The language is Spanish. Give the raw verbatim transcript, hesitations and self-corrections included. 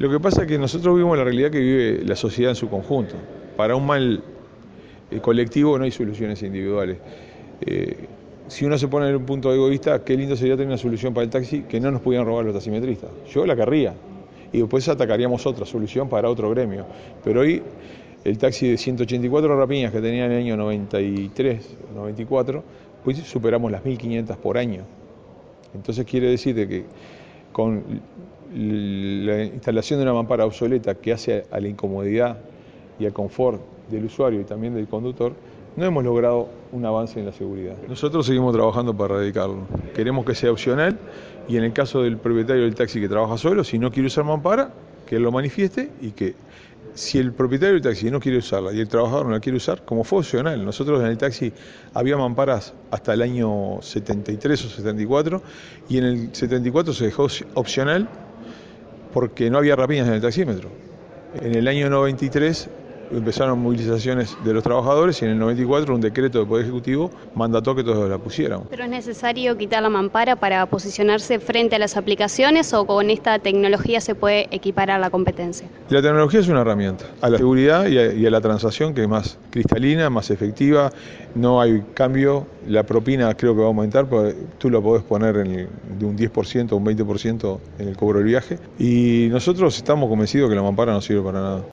Lo que pasa es que nosotros vivimos la realidad que vive la sociedad en su conjunto. Para un mal eh, colectivo no hay soluciones individuales. Eh, si uno se pone en un punto egoísta, qué lindo sería tener una solución para el taxi que no nos pudieran robar los taximetristas. Yo la querría. Y después atacaríamos otra solución para otro gremio. Pero hoy el taxi de ciento ochenta y cuatro rapiñas que tenía en el año noventa y tres, noventa y cuatro, hoy superamos las mil quinientas por año. Entonces quiere decir de que con la instalación de una mampara obsoleta que hace a la incomodidad y al confort del usuario y también del conductor, no hemos logrado un avance en la seguridad. Nosotros seguimos trabajando para erradicarlo. Queremos que sea opcional y en el caso del propietario del taxi que trabaja solo, si no quiere usar mampara, que él lo manifieste y que si el propietario del taxi no quiere usarla y el trabajador no la quiere usar, como fue opcional. Nosotros en el taxi había mamparas hasta el año setenta y tres o setenta y cuatro y en el setenta y cuatro se dejó opcional porque no había rapiñas en el taxímetro. En el año noventa y tres empezaron movilizaciones de los trabajadores y en el noventa y cuatro un decreto del Poder Ejecutivo mandató que todos la pusiéramos. ¿Pero es necesario quitar la mampara para posicionarse frente a las aplicaciones o con esta tecnología se puede equiparar la competencia? La tecnología es una herramienta a la seguridad y a, y a la transacción que es más cristalina, más efectiva, no hay cambio, la propina creo que va a aumentar, porque tú la podés poner en el, de un diez por ciento o un veinte por ciento en el cobro del viaje y nosotros estamos convencidos que la mampara no sirve para nada.